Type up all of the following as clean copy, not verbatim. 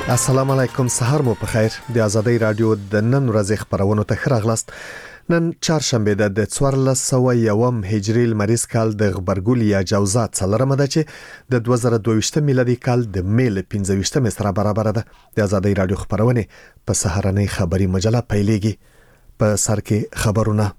السلام علیکم، سهار مو په خیر. د آزادۍ رادیو د نن ورځې خبرونو ته ښه راغلاست. نن چهارشنبه ده د 1401 هجری لمریز کال د غبرګول یا جوزا څلورمه ده چې د 2022 میلادي کال د میل 15 سره برابر ده. د آزادۍ رادیو خبرونه په سهارنۍ خبري مجله پیلېږي. په سر کې خبرونه.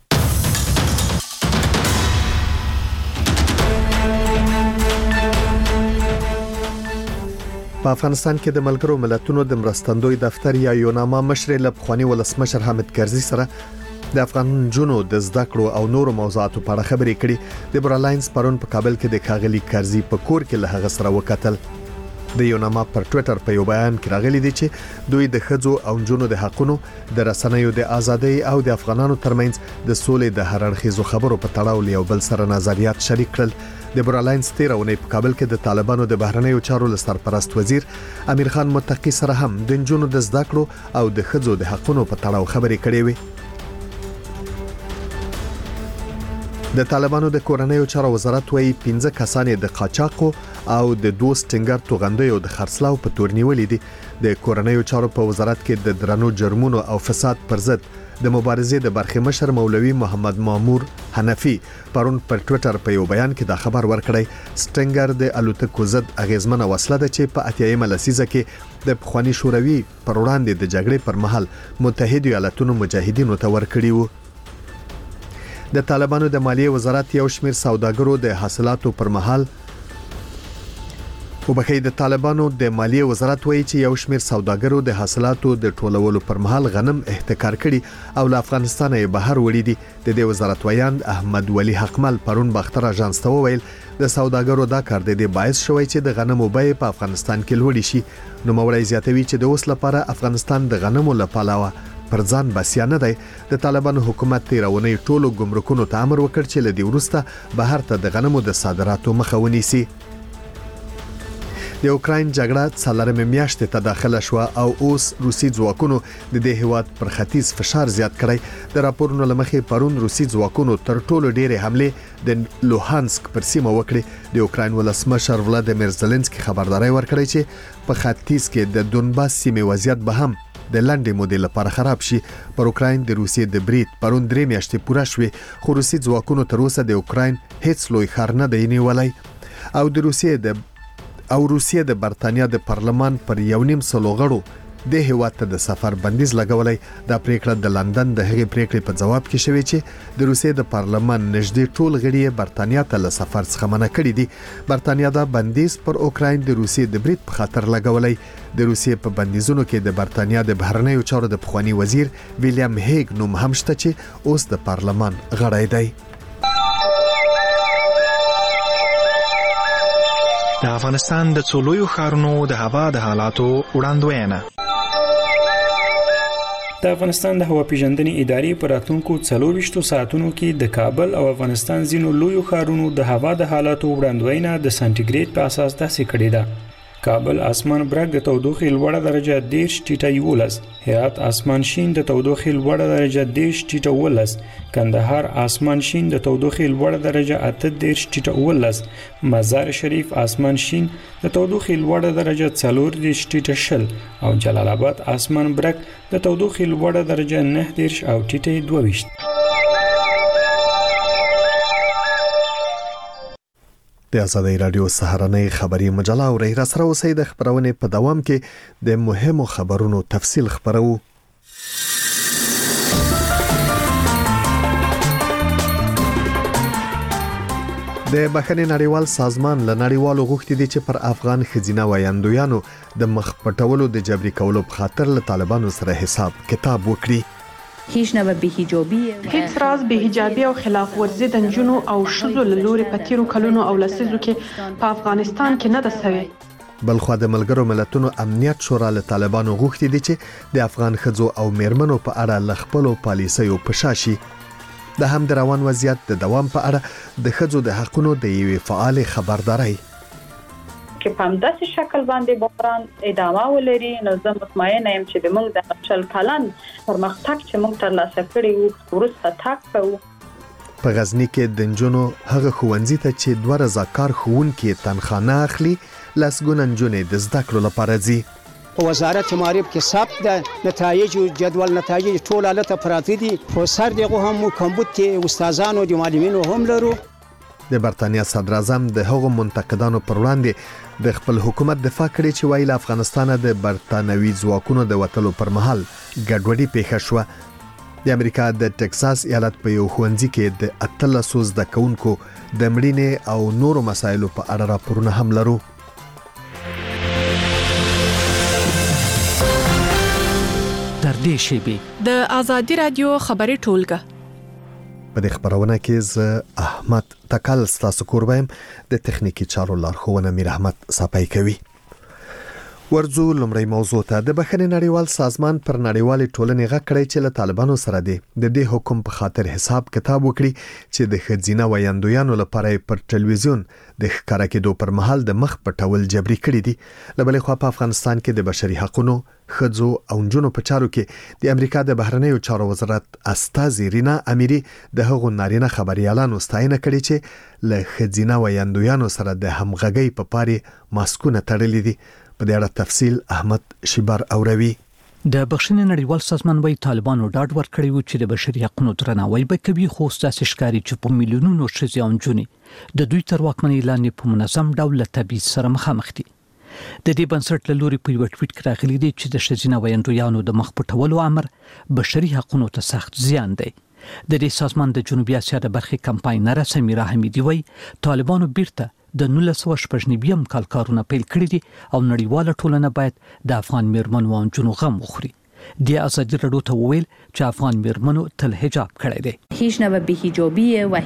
په افغانستان کې د ملګرو ملتونو د مرستندوی دفتر یا یوناما مشر لبخوانی ولسمشر حامد کرزي سره د افغان جنو د زده کړو او نورو موضوعاتو په اړه خبرې کړې. د برالاینز پرون په کابل کې د کاغلی کرزي په کور کې له هغه سره وکتل. د یوناما پر ټوئیټر په یو بیان کې راغلي دي چې دوی د خځو او جنو د حقونو د رسنیو د ازادۍ او د افغانانو ترمنځ د سولې د هر اړخیزو خبرو په تړاو یو بل سره نظریات شریک کړل. د برالاینز تیرونه په کابل کې د طالبانو د بهرنیو چارو سرپرست وزیر امیر خان متقی سره هم د جنونو د زده کړو او د خځو د حقونو په تړاو خبرې کړې وي. د طالبانو د کورنیو چارو وزارت وايي 15 کسان د قاچاقو او د دوست ټنګر توغندیو د خرڅلاو په تور نیولې دي. د کورنیو چارو په وزارت کې د درنو جرمونو او فساد پر ضد د مبارزې د برخې مشر مولوي محمد مامور حنفي پرون پر ټوئیټر په یو بیان کې دا خبر ورکړی. سټنګر د الوتکو ضد اغیزمنه وسله ده چې په 80مه لسیزه کې د پخوانی شوروي پر وړاندې د جګړې پر مهال متحده ایالاتونو مجاهدینو ته ورکړي وو. د طالبانو د مالیې وزارت یو شمېر سوداګرو د حاصلاتو پر مهال د طالبانو د مالیې وزارت وایي چې یو شمېر سوداګرو د حاصلاتو د ټولولو پر مهال غنم احتکار کړي او له افغانستان یې بهر وړي دي. د دې وزارت ویاند احمد ولی حقمل پرون باختر اژانس ته وویل د سوداګرو دا کار د باعث شوی چې د غنمو بیې په افغانستان کې لوړې شي. نو مولوی زیاتوي چې د اوس لپاره افغانستان د غنمو لپاره پر ځان بسیا نه دی. د طالبانو حکومت تیرونه ټولو ګمرکونو ته امر وکړ چې لدی ورسته بهر ته د غنمو د صادراتو مخه ونیسي. د اوکراین جګړه څلورمه میاشت ته داخله شو او اوس روسي ځواکونو د دې هیواد پر ختیځ فشار زیات کړی. د راپورونو لمخې پرون روسي ځواکونو تر ټولو ډېرې حمله د لوهانسک پر سیمه وکړې. د اوکراین ولسمشر ولادیمیر زيلنسکي خبرداري ورکړی چې په ختیځ کې د دونباس سیمه وضعیت به هم د لاندې مودې لپاره خراب شي. پر اوکراین د روسیې د برید پرون 3 میاشتې پوره شوې، خو روسي ځواکونو تر اوسه د اوکراین هیڅ لوی ښار نه دی نیولای. او روسیې د برتانیا د پارلمان پر 1.5 سلو غړو د هیواد ته د سفر بندیز لګولای. دا پریکړه د لندن د هغې پریکړې په جواب کې شوې چې د روسیې د پارلمان نږدې ټول غړي برتانیا ته له سفر څخه منع کړي دي. برتانیا دا بندیز پر اوکراین د روسیې د برید په خاطر لګولای. د روسیې په بندیزونو کې د برتانیا د بهرنیو چارو د پخوانی وزیر ویلیام هیګ نوم هم شته چې اوس د پارلمان غړی دی. د افغانستان د څلويو ښارونو د هوا د حالاتو وړاندوینه. د افغانستان د هوا پیژندنې ادارې په راتلونکو 24 ساعتونو کې د کابل او افغانستان ځینو لویو ښارونو د هوا د حالاتو وړاندوینه د سانتیګریډ په اساس داسې کړې ده. کابل اسمان برګ د تودوخې لوړه درجه 10 ټیټه 11، هرات اسمان شین د تودوخې لوړه درجه 10 ټیټه 11، کندهار اسمان شین د تودوخې لوړه درجه 8 ټیټه 11، مزار شریف اسمان شین د تودوخې لوړه درجه 4 ټیټه 10 او جلال آباد اسمان برګ د تودوخې لوړه درجه 9 او ټیټه 22. د آزادۍ رادیو سهارنۍ خبري مجله او را سره اوسئ. د خبرونې په دوام کې د مهمو خبرونو تفصیل خبرو. د بخښنې نړیوال سازمان له نړیوالو غوښتي دي چې پر افغان خزینه وایندویانو د مخ پټولو د جبري کولو په خاطر له طالبانو سره حساب کتاب وکړي. هیڅ نه به حجابي هیڅ راز به حجابي او خلاف ورزي د جنونو او شذو له لوري په تیرو کلونو او لسیزو کې په افغانستان کې نه ده سوی. بلخو د ملګرو ملتونو امنیت شورا له طالبانو غوښتي دي چې د افغان خځو او میرمنو په اړه لخپلو پالیسیو پشاشي. د هم د روان وضعیت د دوام په اړه د خځو د حقونو د یوې فعال خبرداري کې په همداسې شکل باندې بحران ادامه ولري. نو زه مطمئنه یم چې د موږ د شل کلن پرمختګ چې موږ ترلاسه کړی وو ورسته تک کوو. په غزنی کې د نجونو هغه ښوونځي ته چې 2000 کار ښوونکي تنخواه نه اخلي لسګونه نجونې د زده کړو لپاره ځي. وزارت معارف کې ثبت د نتایج او جدول نتایج ټول حالت پراته دي خو سر دغه هم کمبود کې استادانو د معلمینو هم لرو. د برتانیا صدر اعظم د هغو منتقدانو پر وړاندې د خپل حکومت دفاع کړې چې وایي له افغانستانه د برتانوي ځواکونو د وتلو پر مهال ګډوډي پیښه شوه. د امریکا د ټکساس ایالت په یو ښوونځي کې د 13 زده کوونکو د مړینې او نورو مسایلو په اړه راپورونه هم لرو. در دې شیبې د آزادي رادیو خبري ټولګه په دې خبرونه کې ز احمد تکل ستاسو کوربایم د تخنیکی چارو لارښوونه میر احمد صاحب کوي. ورځو لمړی موضوع ته د بخښنې نړیوال سازمان پر نړیوالې ټولنې غږ کړی چې له طالبانو سره د دې حکم په خاطر حساب کتاب وکړي چې د ښځینه ویاندویانو لپاره پر ټلویزیون د ښکارا کېدو پر مهال د مخ پټول جبري کړي دي. له بلې خوا په افغانستان کې د بشري حقوقو ښځو او نجونو په چارو کې د امریکا د بهرنیو چارو وزارت استاذ رینا امیری د هغو نارینه خبريالانو ستاینه کړې چې له ښځینه ویاندویانو سره د همغږۍ په پاري ماسکونه تړلې دي. په دې اړه تفصیل احمد شیبر اوروي. د بخښنې نړیوال سازمان وايي طالبانو ډاډ ورکړی و چې د بشري حقوقو درناوی به کوي خو ستاسو ښکاری چې په میلیونونو ښځې او نجونې د دوی تر واکمنۍ لاندې په منظم ډول تبعیض سره مخامخ دي. د دې بنسټ له لوري په یو ټویټ کې راغلي دي چې د ښځینه ویاندویانو د مخ پټولو امر بشري حقوقو ته سخت زیان دی. د دې سازمان د جنوبي اسیا د برخې کمپاینر سمیرا حمیدی وايي طالبانو بیرته د 1999 کال کارونه پیل کړی دي او نړیواله ټولنه باید د افغان میرمنو او جنو غم وخوري. د آزادی رادیو ته ویل چې افغان میرمنو تل حجاب کړی دی. هیڅ نه به حجابي او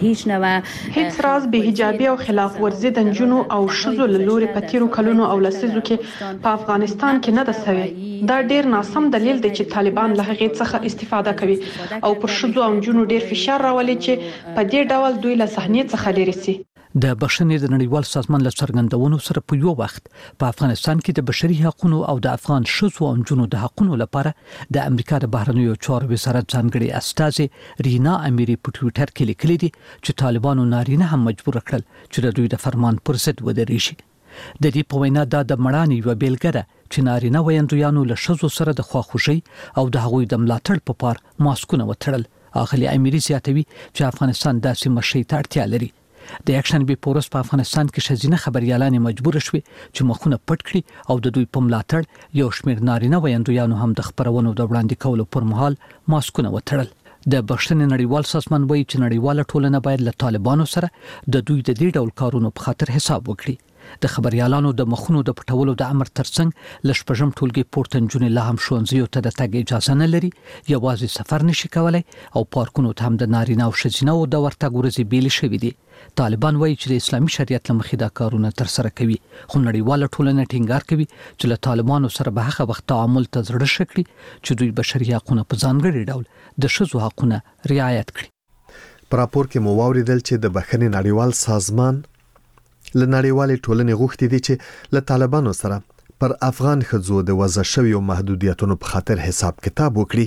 هیڅ راز به حجابي او خلاف ورزي د جنو او شذو لوري په تیرو کلونو او لسیزو کې په افغانستان کې نه ده سوي. دا ډیر ناسم دلیل دی چې طالبان له هغې څخه استفاده کوي او پر شذو او جنو ډیر فشار راولي چې په دې ډول دوی له صحنې څخه لري سي. د بخښنې د نړیوال سازمان له څرګندونو سره په یو وخت په افغانستان کې د بشري حقوقو او د افغان ښځو او نجونو د حقوقو لپاره د امریکا د بهرنیو چارو وزارت ځانګړي استاذ رینا امیری په ټویټر کې لیکلي دي چې طالبانو نارینه هم مجبور کړل چې د دوی د فرمان پر ضد ودرېږي. د دې په وینا دا د مړانې یو بیلګه ده چې نارینه ویاندویانو له ښځو سره د خواخوږۍ او د هغوی د ملاتړ په پار ماسکونه وتړل. اغلی امیری زیاتوي چې افغانستان داسې مشي ته اړتیا لري. د اکشن بي پورس په افغانستان کې ښځینه خبريالانې مجبور شوي چې مخونه پټ کړي او د دوی په ملاتړ یو شمېر نارینه ویاندویانو هم د خبرونو د وړاندې کولو پر مهال ماسکونه وتړل. د بخښنې نړیوال سازمان وایي چې نړیواله ټولنه باید له طالبانو سره د دوی د دې ډول کارونو په خاطر حساب وکړي. د خبريالانو د مخونو د پټولو د امر ترڅنګ لشپږم ټولګي پورته نجونې لا هم ښوونځیو ته د تګ اجازه نه لري، یوازې سفر نشي کولای او پارکونو ته هم د نارینه او ښځینه او د ورتګ ورځې بیل شوي دي. طالبان وایي چې د اسلامي شریعت له مخې دا کارونه ترسره کوي، خو نړیواله ټولنه ټینګار کوي چې له طالبانو سره به هغه وخت تعامل ته زړه ښه کړي چې دوی بشري حقوقونه په ځانګړي ډول د ښځو حقوقونه رعایت کړي. په راپور کې مو واوریدل چې د بخښنې نړیوال سازمان له نړیوالې ټولنې غوښتي دي چې له طالبانو سره پر افغان ښځو د وضع شویو محدودیتونو په خاطر حساب کتاب وکړي.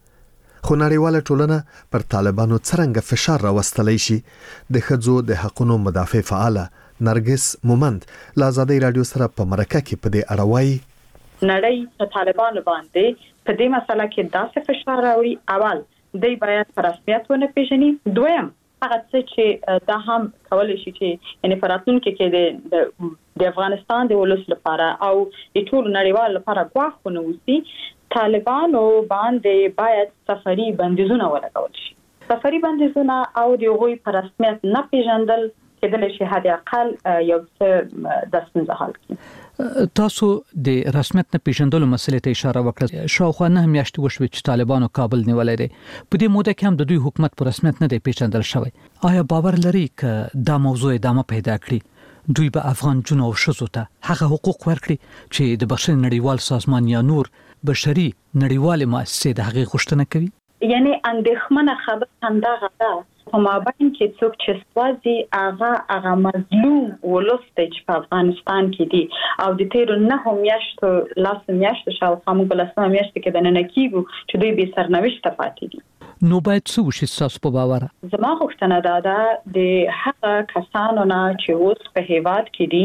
خو نړیواله ټولنه پر طالبانو څرنګه فشار راوستلی شي؟ د ښځو د حقوقو مدافع فعاله نرګس مومند له آزادۍ رادیو سره په مرکه کې په دې اړه وایي نړۍ په طالبانو باندې په دې مسله کې داسې فشار راوړي. اول دوی باید په رسمیت ونه پیژني، دویم هغه څه چې دا هم کولای شي چې یعنی فراتونکو کې د افغانستان د ولس لپاره او د ټول نړیوال لپاره غواخونه وسی، طالبانو باندې باید سفري بندیزونه ولګول شي. سفري بندیزونه او د غوي په رسمیت نه پیژندل کېدل شي حد اقل یو څه د ستونزې حل کړي. تاسو د رسمیت نه پیژندلو مسلې ته اشاره وکړه. شاوخوا 9 میاشتې وشوي چې طالبانو کابل نیولای دي. په دې موده کې هم د دوی حکومت په رسمیت نه دی پیژندل شوی. آیا باور لري چې دا موضوع ادامه پیدا کړي دوی به افغان جنو او ښځو ته هغه حقوق ورکړي چې د بخښنې نړیوال سازمان یا نور بشري نړیوال مؤسسې د هغې غوښتنه کوي؟ یعنی اندېښمنه خبره همدغه ده په مابین کې څوک چې سوازي هغه مظلوم ولست چې په افغانستان کې دي او د تیرو 9 میاشتو لاس میاشتو شاوخوا موږ لاس میاشتو کې د نن کېږو چې دوی به سرنوشت پاتې دي. نو باید څه وشي تاسو په باور؟ زما غوښتنه ده د هغه کسانو نه چې اوس په هیواد کې دي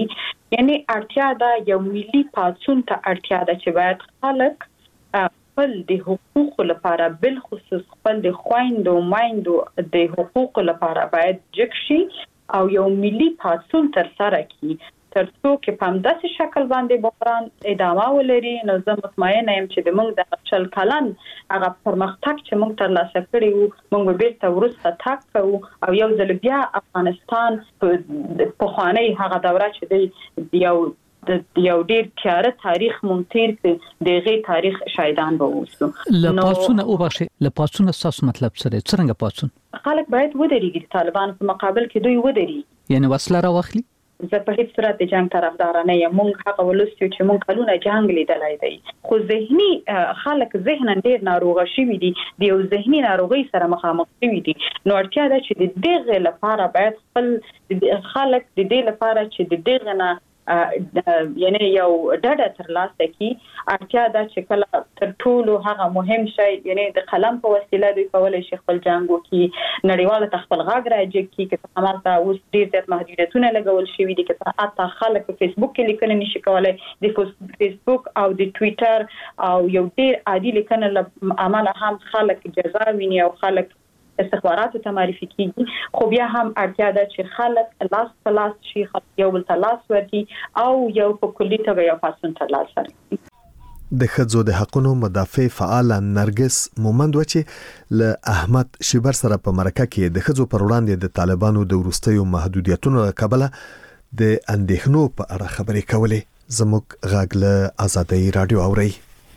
یعنی اړتیا ده یو ملي پاڅون ته اړتیا ده چې باید خلک خپل د حقوقو لپاره بل خصوص خپل د خويندو مایندو د حقوقو لپاره باید جکشي او یو ملي پاڅون تر سره کړي ترڅو کې په همداسې شکل باندې بحران ادامه ولري. نو زه مطمئنه یم چې د موږ د 40 کلن هغه پرمختګ چې موږ ترلاسه کړی وو موږ بیرته ورسته تاک کوو او یو ځل بیا افغانستان په خواني هغه دوره چې د یو ډیر تیاره تاریخ مونتیر کې دغه تاریخ شاهدان به اوسو. لپاسونه او بخښه لپاسونه تاسو مطلب سره څنګه پاسون خلک باید ودرېږي د طالبان په مقابل کې دوی ودرېږي یعنی وسله راوخلي. زه په هیڅ صورت د جنگ طرفدار نه یم. موږ هغه ولستو چې موږ کلونه جنگ لیدلای دی خو ذهني خلک ذهنن ډیر ناروغه شوي دي د یو ذهني ناروغي سره مخامخ شوي دي. نو اړتیا ده چې د دغه لپاره باید خپل خلک د دې لپاره چې د دغه نه یعنی یو ډډه تر لاسه کی اړتیا ده چې کله تر ټولو هغه مهم شی یعنی د قلم په وسیله دوی کولای شي خپل جنگو کی نړیواله تخپل غاګ راځي کی چې همالته اوس ډیر زیات محدودیتونه لګول شوي دي چې حتی خلک په فیسبوک کې لیکنه نشي کولای د فیسبوک او د ټوئیټر او یو ډیر عادي لیکنه عمل هم خلک جزا ویني او خلک استخباراتو ته معرفي کیږي خو بیا هم اړتیا ده چې خلک لاس په لاس شي یو بل ته لاس ورکړي او یو په کلي توګه یو پاسون ته لاس ورکړي. د ښځو د حقوقو مدافع فعال نرګس مومند چې له احمد شیبر سره په مرکه کې د ښځو پر وړاندې د طالبانو د وروستیو محدودیتونو کبله د اندېښنو په اړه خبرې کولې. زموږ غاګ له آزادۍ رادیو اوري.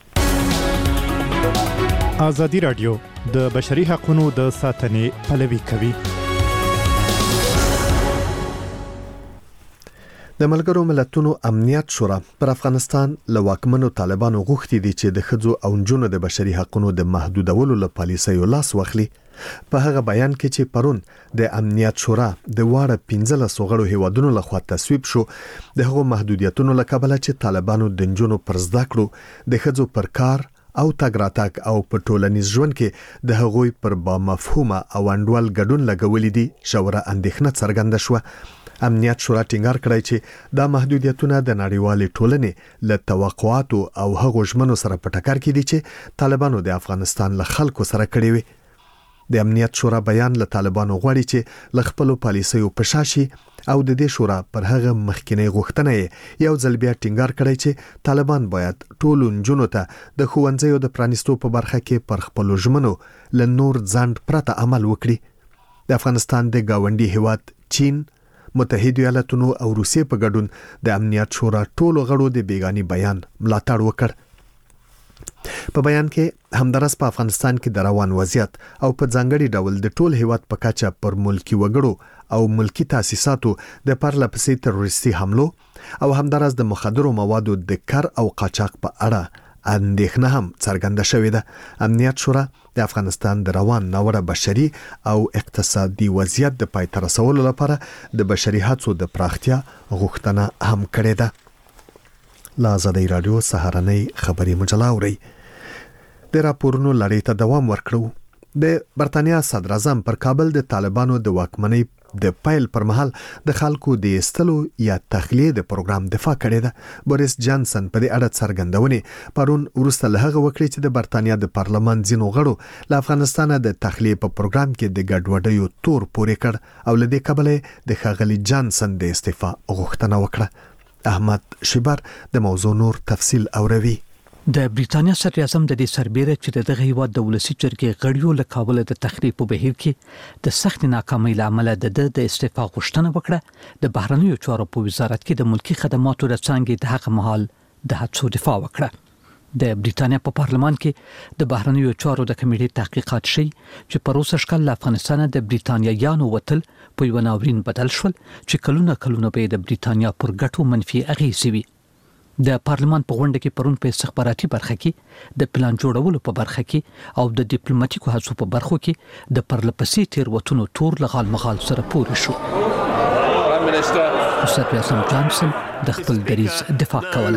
آزادی رادیو د بشري حقوقو د ساتنې پلوي کوي. د ملګرو ملتونو امنیت شورا پر افغانستان له واکمنو طالبانو غوښتي دي چې د ښځو او نجونو د بشري حقوقو د محدودولو له پالیسیو لاس واخلي. په هغه بیان کې چې پرون د امنیت شورا د واړه 15 غړو هیوادونو لخوا تصویب شو د هغو محدودیتونو له کبله چې طالبانو د نجونو پر زده کړو د ښځو پر کار او تګ راتګ او په ټولنیز ژوند کې د هغوی پر با مفهومه او انډول ګډون لګولې دي ژوره اندېښنه څرګنده شوه. امنیت شورا ټینګار کړی چې دا محدودیتونه د نړیوالې ټولنې له توقعاتو او هغو ژمنو سره په ټکر کې دي چې طالبانو د افغانستان له خلکو سره کړی وي. د امنیت شورا بیان له طالبانو غواړي چې ل خپل پالیسیو په شاشي او د دې شورا پر هغه مخکینی غوښتنه یو ځل بیا ټینګار کړی چې طالبان باید ټول نجونو ته د ښوونځیو د پرانیستو په برخه کې پر خپل ژمنو ل نور ځند پرته عمل وکړي. د افغانستان د گاونډي هیواد چین، متحده ایالاتونو او روسیې په ګډون د امنیت شورا ټولو غړو د بیگانی بیان ملاتړ وکړ. په بیان کې همدارس په افغانستان کې د روان وضعیت او په ځانګړي ډول د ټول هیواد په کچه پر ملکی وګړو او ملکی تاسیساتو د پرلپسې تروریستي حملو او همدارس د مخدرو موادو د کار او قاچاق په اړه اندېښنه هم څرګنده شوې ده. امنیت شورا د افغانستان د روان ناوړه بشري او اقتصادي وضعیت د پای ته رسولو لپاره د بشري هڅو د پراختیا غوښتنه هم کړې ده. لا آزادۍ رادیو سهارنۍ خبري مجله اوري. د راپورونو لړۍ ته دوام ورکړو. د برتانیا صدر اعظم پر کابل د طالبانو د واکمنۍ د پایل پر مهال د خلکو د استلو یا تخلیه د پروګرام دفاع کړې ده. بوریس جانسن په دې اړه څرګندونه پرون ورسته له هغه وکړي چې د برتانیا د پارلمان ځینو غړو له افغانستان د تخلیه په پروګرام کې د ګډوډیو تور پورې کړ او له دې کبله د خغلی جانسن د استعفا غوښتنه وکړه. احمد شیبر د موضوع نور تفصیل اوروي. د بریتانیا صدر اعظم د دې سربېره چې دغه هیواد د ولسی جرګې غړیو له کابل د تخریب په بهیر کې د سخت ناکامۍ لامل د استعفا غوښتنه وکړه. د بهرنیو چارو په وزارت کې د ملکی خدماتو د څنګه د حق مهال د هڅو دفاع وکړه. د بریتانیا په پارلمان کې د بهرنیو چارو د کمیټې تحقیقات شي چې په روسي شکل له افغانستان د بریتانیایانو وتل په یو ناورین بدل شول چې کلونه به د بریتانیا پر ګټو منفي اغیزې وي. د پارلمان په غونډه کې پرون په استخباراتي برخه کې د پلان جوړولو په برخه کې او د ډیپلوماټیکو هڅو په برخو کې د پرلپسې تیروتنو تور لغال مغال سره پوره شو. صدر اعظم جانسن د خپل دریځ دفاع کوله.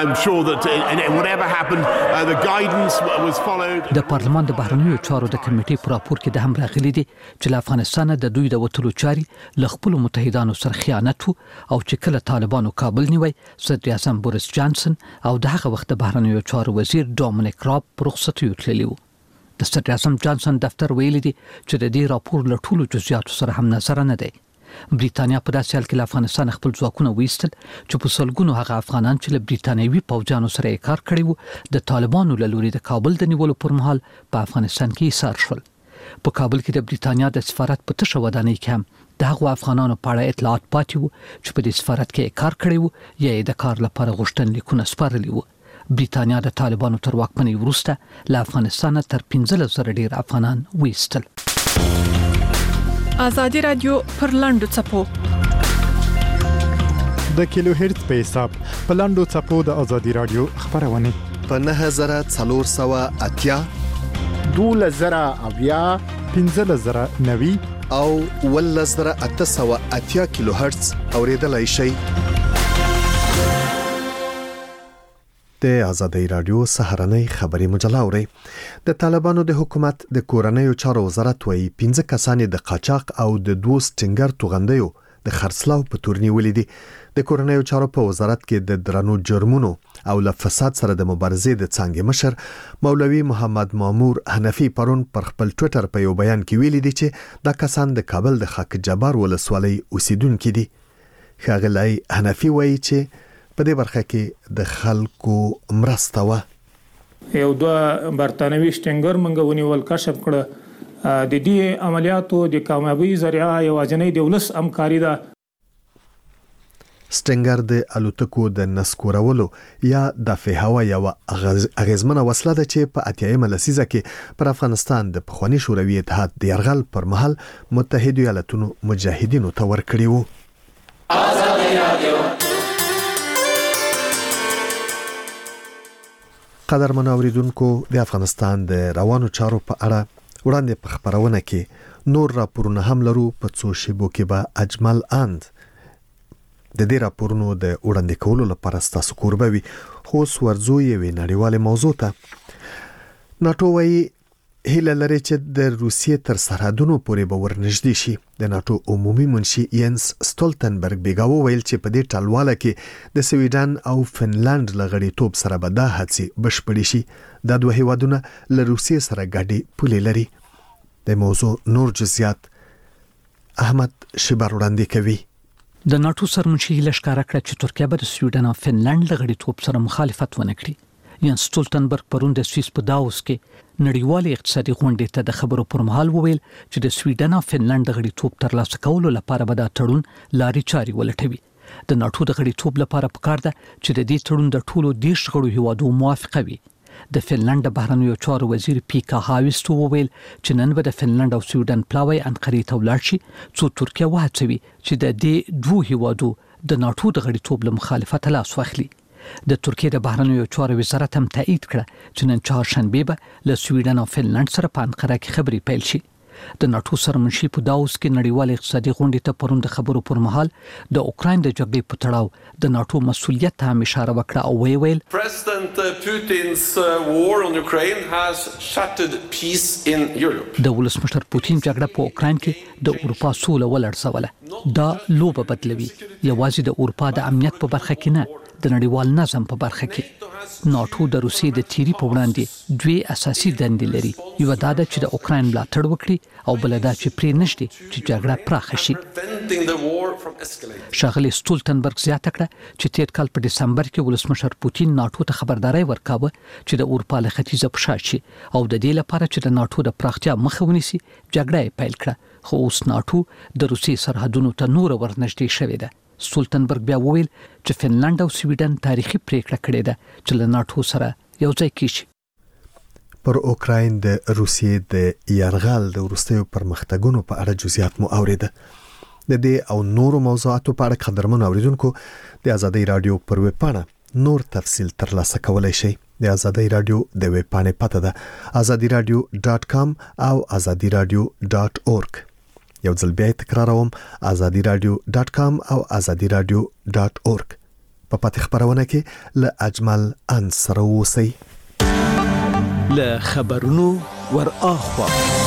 د پارلمان د بهرنیو چارو د کمیټې پر راپور کې د هم راغلي دي چې له افغانستان د دوی د وټلو چاري له خپل متحدانو سره خیانت او چې کله طالبانو کابل نیوي صدر اعظم بوریس جانسن او د هغه وخت د بهرنیو چارو وزیر ډومینیک راب پر رخصتیو تللی وو. د صدر اعظم جانسن دفتر ویلي دي چې د دې راپور له ټولو جزئیاتو سره هم نظر نه دی. بریتانیا په داسې حال کې له افغانستان خپل ځواکونه ویستل چې په سلګونو هغه افغانان چې له بریتانیوي پوځانو سره کار کړی وو د طالبانو له لوري د کابل د نیولو پر مهال په افغانستان کې ایثار شول. په کابل کې د بریتانیا د سفارت په تشه ودانۍ کې هم د هغو افغانانو په اړه اطلاعات پاتې وو چې په دې سفارت کې کار کړی وو یا د کار لپاره غوښتنلیکونه سپارلي وو. بریتانیا د طالبانو تر واکمنۍ وروسته له افغانستان تر 15,000 ډیر افغانان ویستل. آزادی رادیو پر لاندو چپو د کیلو هرتز په حساب په لاندو چپو د آزادی رادیو خبرونه په 9480 2000 15,090 او 1880 کیلو هرتز اوریدلای شئ. د آزادی رادیو سهارنۍ خبري مجله اوري. د طالبانو د حکومت د کورنیو چارو وزارت وایي 15 کسان د قاچاق او د 2 سټینګر توغندیو د خرڅلاو په تور نیولې دي. د کورنیو چارو په وزارت کې د درنو جرمونو او له فساد سره د مبارزې د څانګې مشر مولوي محمد مامور حنفي پرون پر خپل ټوئیټر په یو بیان کې ویلي دي چې دا کسان د کابل د خاک جبار ولسوالۍ اوسیدونکو دي. ښاغلی حنفي وایي چې په دې برخه کې د خلکو مرسته و. یو دوه برتانوي شټینګر منګونی ول کشف کړه. د دې عملیاتو د کامیابی ذریعہ یو اجنې د ولس همکاري ده. سټینګر د الوتکو د نسکورولو یا د فهوا یو اغیزمنه وسله ده چې په 80مه لسیزه کې پر افغانستان د پخوانی شوروي اتحاد د یرغل پر مهال متحده ایالاتونو مجاهدینو ته ورکړي وو. آزادي رادیو قدرمن اوریدونکو، د افغانستان د روانو چارو په اړه وړاندې په خبرونه کې نور راپورونه هم لرو. په څو شیبو کې به اجمل اند د دې راپورونو د وړاندې کولو لپاره ستاسو کوربه وي. خو ورځو یوې نړیواله موضوع ته ناتو وایي هیله لري چې د روسیې تر سرحدونو پورې به ورنږدې شي. د ناتو عمومي منشي ینس سټولتنبرګ بیګاو ویل چې په دې ټلواله کې د سویډن او فنلند لغړیتوب سره به دا هڅې بشپړې شي. دا دوه هیوادونه له روسیې سره ګډې پولې لري. د موضوع نور جزئیات احمد شبر وړاندې کوي. د ناتو سرمنشي لښکاره کړ چې ترکیه به د سویډن او فنلند لغړیتوب سره مخالفت ونه کړي. ینس سټولتنبرګ پرون د سویس په داوس کې نړیوال اقتصادي غونډې ته د خبرو پر مهال وویل چې د سویډن او فنلند غړیتوب ترلاسه کولو لپاره به دا تړون لاري چاري ولټوي. د ناتو د غړیتوب لپاره پکار ده چې د دې تړون د ټولو 10 غړو هیوادو موافقه وي. د فنلند بهرنیو چارو وزیر پیکا هاویستو وویل چې نن به د فنلند او سویډن پلاوی انقرې ته ولاړ شي څو ترکیه وهڅوي چې د دې دوه هیوادو د ناتو د غړیتوب له مخالفت لاس واخلي. د ترکیه د بهرنیو چارو وزارت هم تایید کړ چې نن چهارشنبه به له سویډن او فنلند سره په انقره کې خبرې پیل شي. د ناتو سرمنشي په داوس کې نړیوال اقتصادي غونډې ته پرون د خبرو پر مهال د اوکراین د جګړې په تړاو د ناتو مسؤلیت ته اشاره وکړه او ویل President Putin's war on Ukraine has shattered peace in Europe. د ولسمشر پوتین جګړه په اوکراین کې د اروپا سوله ولړسوله. دا لوبه بدلوي یوازې د اروپا د امنیت په برخه کې نه، د نړیوال نظم په برخه کې. ناتو د روسیې د تیری په وړاندې دوه اساسي دندې لري. یو دا ده چې د اوکراین ملاتړ وکړي او بل دا چې پرې نشي چې جګړه پراخه شي. ښاغلی سټولتنبرګ زیاته کړه چې تیر کال په دسمبر کې ولسمشر پوتین ناتو ته خبرداري ورکاوه چې د اروپا له ختیځه په شا شي او د دې لپاره چې د ناتو د پراختیا مخه ونیسي جګړه یې پیل کړه. خو اوس ناتو د روسیې سرحدونو ته نور ورنږدې شوې ده. سټولتنبرګ بیا وویل چې فنلند او سویډن تاریخي پریکړه کړې ده چې له ناتو سره یو ځای کیږي. پر اوکراین د روسیې د یرغل د وروستیو پرمختګونو په اړه جزئیات مو اوریده. د دې او نورو موضوعاتو په اړه قدرمن اوریدونکو د آزادی رادیو پر ویب پاڼه نور تفصیل ترلاسه کولای شئ. د آزادی رادیو د ویب پاڼې پته ده azadiradio.com او azadiradio.org. یو ځل بیا تکراروم azadiradio.com او azadiradio.org په پاتې خبرونه کې له اجمل انصر اوسئ له خبرونو ور اخوا.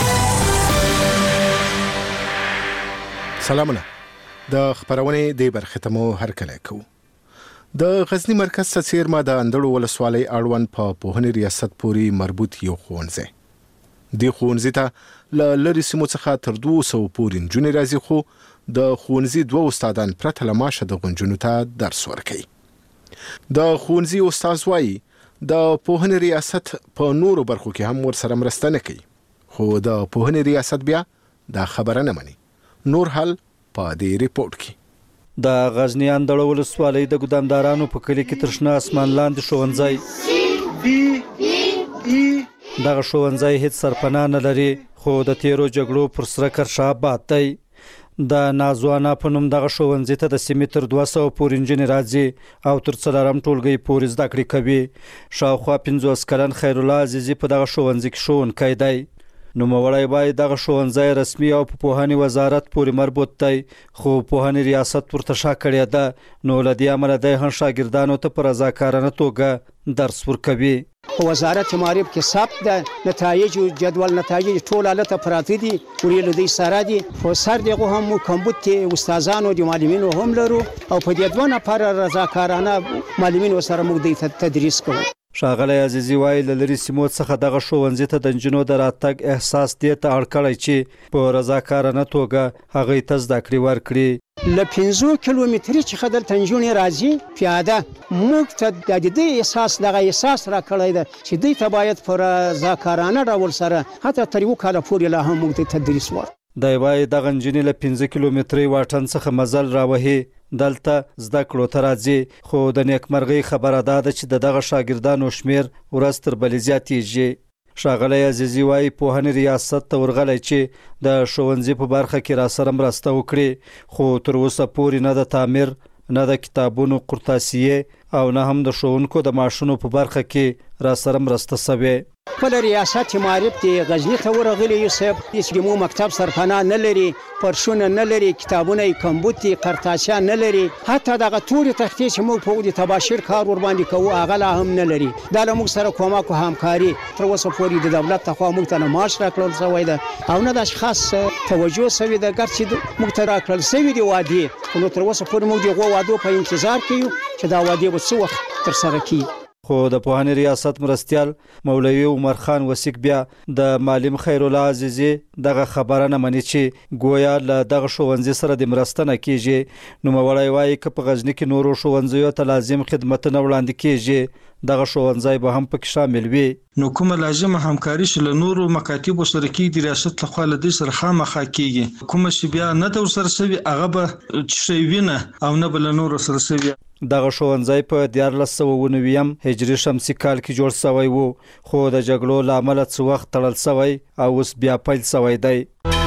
سلامونه. د خبرونه د برخه ته مو هرکلی کوو. د غزنی مرکز څیرما د اندړو ولسوالۍ اړوند په پوهنې ریاست پورې مربوط یو ښوونځی. د ښوونځي ته له لرې سیمو څخه تر 200 پورې نجونې راځي، خو د ښوونځي 2 استادان پرته له معاشه د نجونو ته درس ورکوي. د ښوونځي استاد وایي د پوهنې ریاست په نورو برخو کې هم ورسره مرسته نه کوي، خو د پوهنې ریاست بیا دا خبره نه مني. نور حل په دې ریپورت کې. د غزنی اندړو ولسوالۍ د ګدامدارانو په کلی کې ترشنه اسمان لاندې ښوونځی دغه ښوونځی هیڅ سرپناه نه لري، خو د تیرو جګړو پر سره کرشا آباد دی. د نازوانا په نوم دغه ښوونځي ته د سیمې تر 200 پورې نجونې راځي او تر 4 ټولګي پورې زده کړې کوي. شاوخوا 50 کلن خیر الله عزیزي په دغه ښوونځي کې ښوونکی دی. نوموړی وایي دغه ښوونځی رسمي او په پوهنې وزارت پورې مربوط دی، خو پوهنې ریاست ورته شا کړې ده، نو له دې امله دی هم شاګردانو ته په رضاکارانه توګه درس ورکوي. وزارت معارف کې ثبت د نتایج او جدول نتایج ټول حالته پراته دي، ورې له دې سره دي خو سر دغه هم کمبود کې استادانو او معلمینو هم لرو او په دې دوه نفر رضاکارانه معلمینو سره موږ د تدریس کوو. ښاغلی عزیزي وایي له لرې سیمو څخه دغه ښوونځي ته د نجونو د راتګ احساس دې ته اړ کړی چې په رضاکارانه توګه هغوی ته زده کړې ورکړي. له 50 کیلومتري څخه دلته نجونې راځي پیاده، موږ ته د دې احساس را کړی ده چې دوی ته باید په رضاکارانه ډول سره حتی تر یو کال پورې لا هم موږ ته تدریس ورکړي. دی وایي دغه نجونې له 15 کیلومتري واټن څخه مزل راوهي دلته زده کړو ته راځي، خو د نیکمرغۍ خبره دا ده چې دغه شاګردانو شمیر ورځ تر بلې زیاتیږي. ښاغلی عزیزي وایي پوهنې ریاست ته ورغلی چې د ښوونځي په برخه کې راسره مرسته وکړي، خو تر اوسه پورې نه د تعمیر، نه د کتابونو قرطاسیې او نه هم د ښوونکو د معاشونو په برخه کې راسره مرسته شوې. خپل ریاست معارف دی غزنی ته ورغلی یو صاحب هیڅ مو مکتب سرپناه نه لري، پرشونه نه لري، کتابونه کمبود دي، قرطاسیا نه لري، حتی دغه توري تختې چې موږ په ودی تباشیر کار ور باندې کوو هغه لا هم نه لري. دا له موږ سره کومک او همکاري تر اوسه پورې د دولت ته موږ ته معاش راکړل شوی ده او نه د اشخاص توجه شوی ده، ګرچې موږ ته راکړل شوی دی وادي، نو تر اوسه پورې موږ دغه وادو په انتظار کوو چې دا وادي به څه وخت تر سره کیږي. خو د پوهنې ریاست مرستیال مولوي عمر خان وسیک بیا د معلم خیر الله عزیزي دغه خبره نه مني چې گویا له دغه ښوونځي سره د مرسته نه کیږي. نوموړی وایي که په غزني کې نورو ښوونځیو ته لازم خدمتونه وړاندې کیږي دغه ښوونځی به هم پکې شامل وي. نو کومه لازمه همکاري چې له نورو مکاتبو سره کیږي د ریاست لخوا له دې سره خامخا کیږي، کومه چې بیا نه د ورسره سوي هغه به شي وینه او نه بل نورو سره سوي. دغه ښوونځی په 1490 هجري شمسي کال کې جوړ شوی وو، خو د جګړو له امله څه وخت تړل شوی او اوس بیا پیل شوی دی.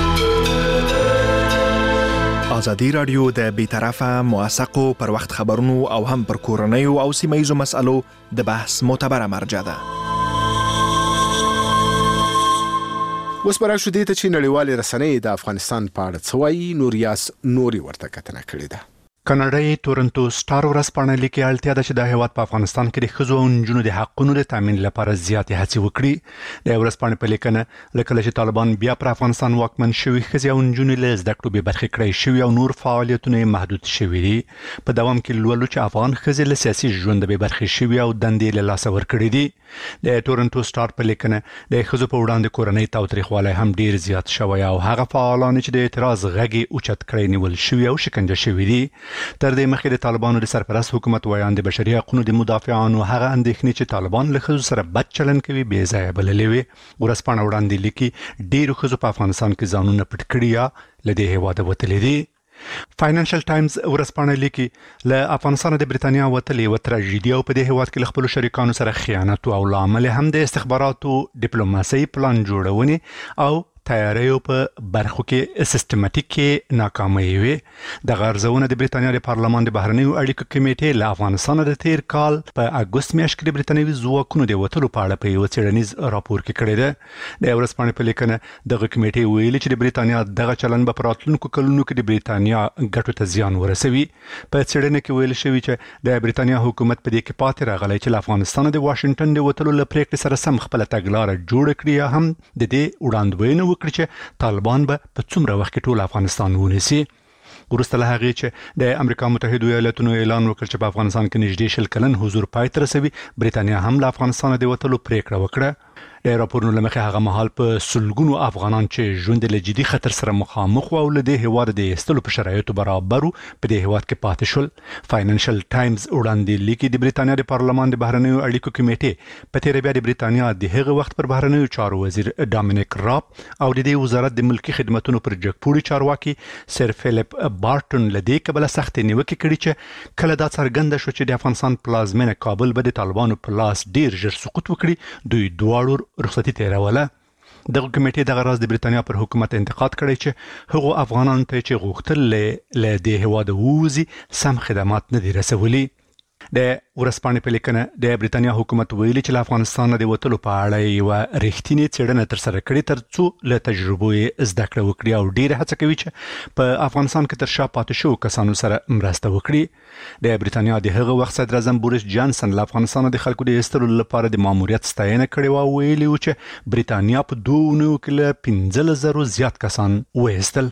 ازادي رادیو د بیطرفه موثقو پر وخت خبرونو او هم پر کورنیو او سیمه‌ییزو مسألو د بحث معتبره مرجع ده. اوس پر شو دې ته چې نړیوالې رسنۍ د افغانستان په اړه څه وایي، نوریاس نوري ورته کتنه کړې ده. کاناډایي تورنټو سټار ورځپاڼه لیکي اړتیا ده چې د هیواد په افغانستان کې د ښځو او نجونو د حقونو د تامین لپاره زیاتې هڅې وکړي. د ورځپاڼې په لیکنه لکه چې طالبان بیا پر افغانستان واکمن شوي ښځې او نجونې له زده کړو بې برخې کړی شوي او نور فعالیتونه محدود شوي دي. په دوام کې لولو چې افغان ښځې له سیاسي ژوند بې برخې شوي او دندې له لاسه ورکړي دي. د تورنټو سټار په لیکنه د ښځو په وړاندې کورنۍ تاوتریخوالی هم ډیر زیات شوی او هغه فعالان چې د اعتراض غږ یې اوچت کړی نیول شوي او شکنجه شوي دي. تر دې مخکې د طالبانو د سرپرست حکومت وایان د بشري حقوقو د مدافعانو هغه اندېښنې چې طالبان له ښځو سره بد چلند کوي بې ځایه بللې وې. ورځپاڼه وړاندې لیکي ډېرو ښځو په افغانستان کې ځانونه پټ کړي یا له دې هېواده وتلي دي. فاینانشل ټایمز ورځپاڼه لیکي له افغانستان د بریتانیا وتلې یوه تراژیدي او په دې هېواد کې له خپلو شریکانو سره خیانت او له امله هم د استخباراتو ډیپلوماسۍ پلان جوړونې او تیاریو په برخو کې سیستماتیکي ناکامي وي د غرضونه د بریتانیا د پارلمان د بهرنیو اړیکو کمیټې له افغانستان د تیر کال په اگست میاشت کې د بریتانیوي ځواکونو د وټلو په اړه په یو څېړنیز راپور کې کړی دی د ورځپاڼې په لیکنه دغه کمیټې ویلي چې د بریتانیا دغه چلن په راتلونکو کلونو کې د بریتانیا ګټو ته زیان ورسوي په څېړنه کې ویل شوی چې د بریتانیا حکومت په دې کې پاتې راغلی چې له افغانستان د واشنگټن د وټلو له پریکړې سره سم خپل تګلاره جوړ کړي یا هم د دې وړاندوینه وکړي چې طالبان به په څومره وخت کې ټول افغانستان ونیسي وروسته له هغې چې د امریکا متحده ایالاتونو اعلان وکړ چې په افغانستان کې نږدې 100 کلن حضور پای ته رسوي بریتانیا هم له افغانستان د وټلو پریکړه وکړه د راپورونو لمخې هغه مهال په سلګونو افغانان چې ژوند له جدي خطر سره مخامخ او له دې هواد د استلو په شرایطو برابرو په دې هواد کې پاتې شول فاینانشل ټایمز وړاندې لیکي د بریتانیا د پارلمان د بهرنیو اړیکو کمیټې په تیر بیا د بریتانیا د هغه وخت پر بهرنیو چارو وزیر ډامینیک راب او د دې وزارت د ملکی خدماتو پر جګپوري چارواکي سر فلیپ بارټن له دې کبله سخت نیوکه کړې چې کله دا څرګنده شو چې د افغانستان پلازمینه کابل به د طالبانو په لاس ډیر ژر سقوط وکړي دوی دواړو رخصتي تیروله دغه کمیټې دغه راز د بریتانیا پر حکومت انتقاد کړی چې هغو افغانانو ته چې غوښتل له دې هواده ووځي سم خدمات نه دي رسولي د ورځپاڼې په لیکنه د بریتانیا حکومت ویلي چې له افغانستان د وټلو په اړه یو رښتینی څېړنه ترسره کړې ترڅو له تجربو یې زده کړه وکړي او ډېر هڅه کوي چې په افغانستان کې تر شا پاتې شوو کسانو سره مرسته وکړي د بریتانیا د هغه وخت صدر اعظم بوریس جانسن له افغانستان د خلکو د ایستلو لپاره د ماموریت ستاینه کړې او ویلي و چې بریتانیا په 2 اونیو کې له 15,000 زیات کسان وایستل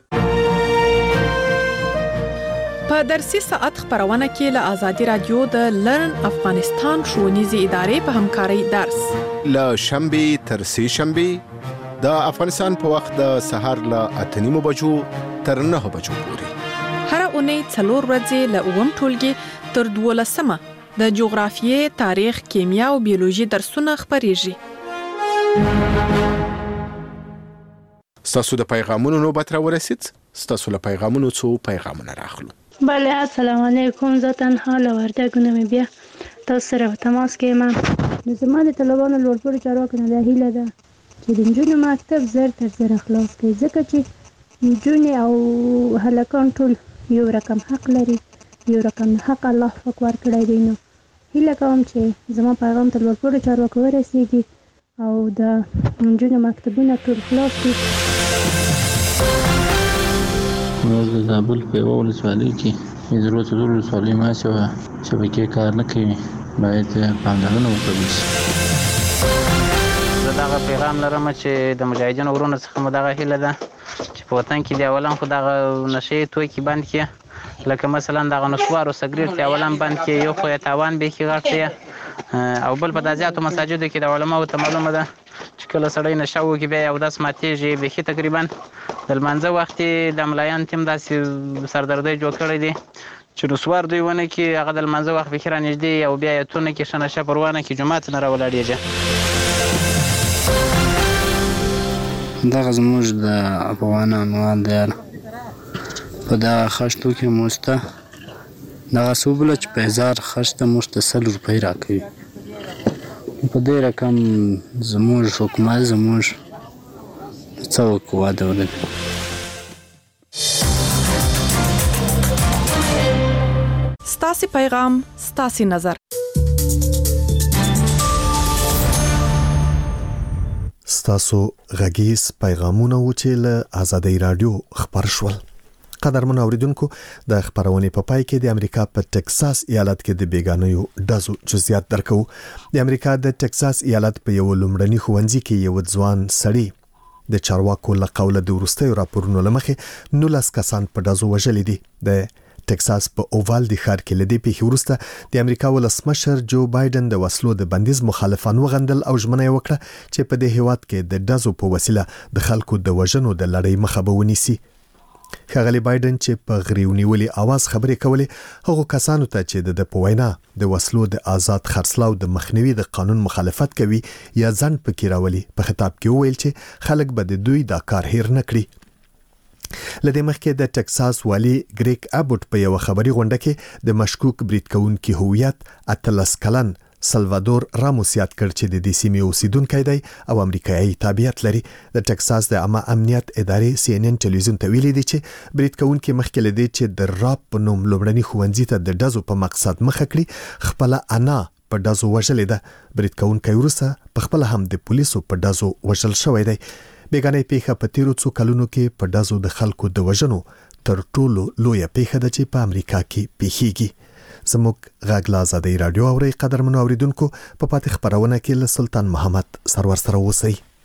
په درسي ساعت خبرونه کې له آزادي رادیو د لرن افغانستان ښوونیزې ادارې په همکارۍ درس له شنبه تر سه شنبه د افغانستان په وخت د سهار له 8:30 بجو تر 9 بجو پورې هر اونۍ 4 ورځې له اووم ټولګي تر 12مه د جغرافیې، تاریخ، کیمیا او بیولوژي درسونه خبريږي. ستاسو د پیغامونو نوبت را ورسید. ستاسو له پیغامونو څو پیغامونه راخلو. بله السلام علیکم زه تنها له وردګو نه بیا تاسو سره په تماس کې یم. زما د طالبانو لوړپوړو چارواکو نه دا هیله ده چې د نجونو مکتب زر تر زره خلاص کړي ځکه چې نجونې او هلکان ټول یو رقم حق لري یو رقم حق الله پاک ورکړی دی. نو هیله کوم چې زما پیغام تر لوړپوړو چارواکو ورسیږي او د نجونو مکتبونه ټول خلاص کړي. موږ د زابل په یوه ولسوالۍ کې د ضرورت ولسوالۍ ماسې وه شبکې کار نه کوي باید پاملرنه وکړل شي. زه دغه پیغام لرم چې د مجاهدینو ورونو څخه مو دغه هیله ده چې په وطن کې د اولان خو دغه نشې توکي بند کړي لکه مثلا دغه نسوار او سګرټ د اولان بند کړي یو خو یې تاوان بیخي غټ دی او بل په زیاتو مساجدو کې د علماو ته معلومه ده چې کله سړی نشه وکړي بیا یو داس ماتېږي بیخي تقریبا د لمانځه وخت د ملایان تیم داسې سردردۍ جوړ کړی دی چې نسوار دوی ونه کې هغه د لمانځه وخت بیخي رانږدې او بیا ایتونه کې ښه نشه پر ونه کې جومات نه راولاړېږي. دغه زموږ د افغانانو حال دی په دغه خښتو کې موږ ته دغه څو بله چې په 1000 خښت ته موږ ته 100 روپۍ راکوي. په دې رقم زموږ حکومت زموږ څه وکړو دولت. ستاسو پیغام ستاسو نظر ستاسو غږیز پیغامونه و چې له آزادۍ رادیو خبر شول. قدرمن اوریدونکو د خبرونې په پای کې د امریکا په ټکساس ایالت کې د بیگانیو ډزو جزئیات درکو. د امریکا د ټکساس ایالت په یو لومړني ښوونځي کې یو ځوان سړی د چارواکو له قوله د وروستیو راپورونو له مخې 19 کسان په ډزو وژلي دي. د ټکساس په اووال د ښار کې لدی په وروسته د امریکا ولسمشر جو بایدن د وسلو د بندیز مخالفان وغندل او ژمنه وکړه چې په دې هیواد کې د ډزو په وسیله د خلکو د وژنو د لړۍ مخه به ونیسي. ښاغلی بایدن چې په غریونیولي आवाज خبرې کولې هغو کسانو ته چې د په وینا د وسلو د آزاد خرڅلاو د مخنیوي د قانون مخالفت کوي یا ځان پکې راولي په خطاب کې وویل چې خلک به د دوی دا کار هیر نه کړي. لدې مخکې د ټکساس والی ګریګ ابوټ په یو خبري غونډه کې د مشکوک برید کوونکي هویت 13 کلن سلوادور راموس یاد کړ چې د دې سیمې اوسیدونکی دی او امریکایي تابعیت لري. د ټکساس د عامه امنیت ادارې CNN ټلویزیون ته ویلي دي چې برید کوونکي مخکې لدی چې د راب په نوم لومړني ښوونځي ته د ډزو په مقصد مخه کړي خپل انا په ډزو وژلې ده. برید کوونکی وروسته په خپل هم د پولیسو په ډزو وژل شوی دی. بیګانه پیښه په تیرو څو کلونو کې په ډزو د خلکو د وژنو تر ټولو لویه پیښه ده چې په امریکا کې پیښیږي. زموږ غږ له آزادۍ رادیو اوري قدرمنو اوریدونکو په پاتې خبرونه کې له سلطان محمد سرور سره اوسئ.